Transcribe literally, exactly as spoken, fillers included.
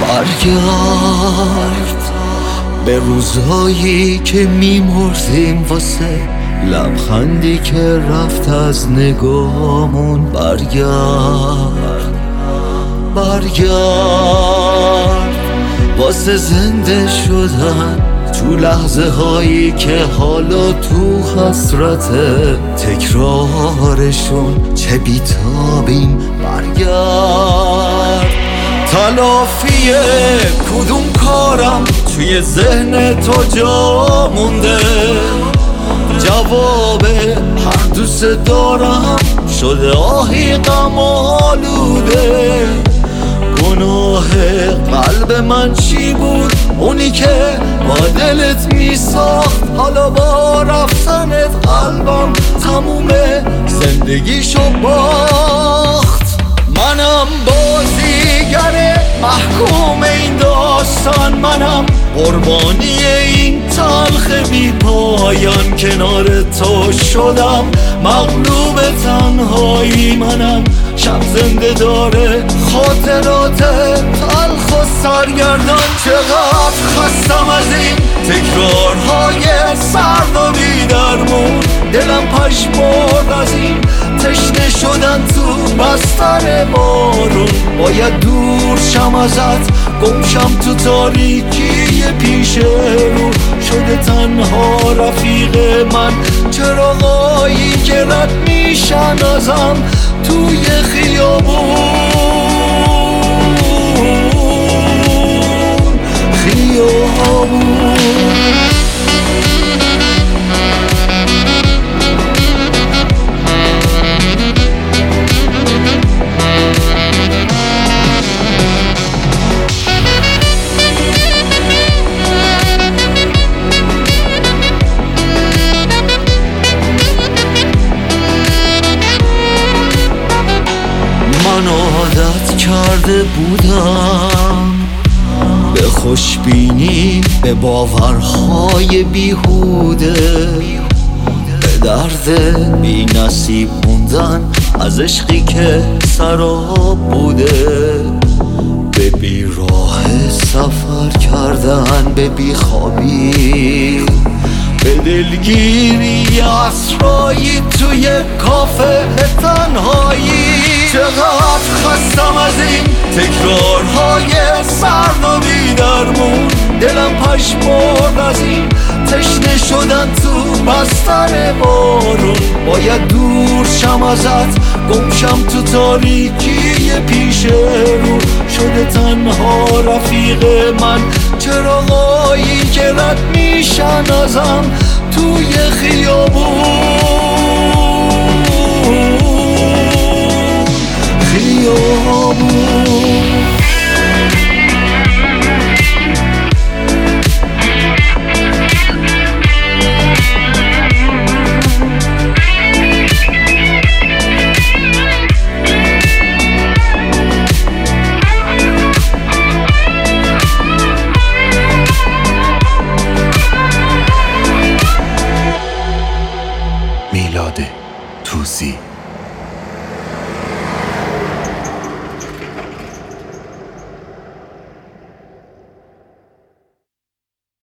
برگرد به روزهایی که میمردیم واسه لبخندی که رفت از نگاهمون. برگرد برگرد واسه زنده شدن تو لحظه هایی که حالا تو حسرت تکرارشون چه بیتابیم. برگرد تلافی کدوم کارم توی ذهن تو جا مونده، جواب هر دوست دارم شده آهی غم آلوده. گناه قلب من چی بود اونی که با دلت میساخت؟ حالا با رفتنت قلبم تموم زندگیشو باخت. منم بازیگر محکوم این داستان، منم قربانی این تلخ بی پایان. کنار تو شدم مغلوب تنهایی، منم شب زنده داره خاطرات تلخ و سرگردان. چقدر خستم از این تکرارهای سرد و بی درمون، دلم پشمرد از این تشنه شدن تو بستر بارون. باید دور شم ازت، گم شم تو تاریکی پیش رو. شده تنها رفیق من چراغایی که رد میشن ازم توی خیابون خیابون. من عادت کرده بودم به خوشبینی، به باورهای بیهوده، به درد بی نصیب موندن از عشقی که سراب بوده، به بیراه سفر کردن، به بیخوابی، به دلگیری اسرایی توی کافه تنهایی. چقدر خستم از این تکرارهای سرد و بی درمون، دلم پشمرد از این تشنه شدن تو بستر بارون. باید دور شم ازت، گم شم تو تاریکی پیش رو. شده تنها رفیق من چراغایی که رد میشن ازم توی خیابون خیابون.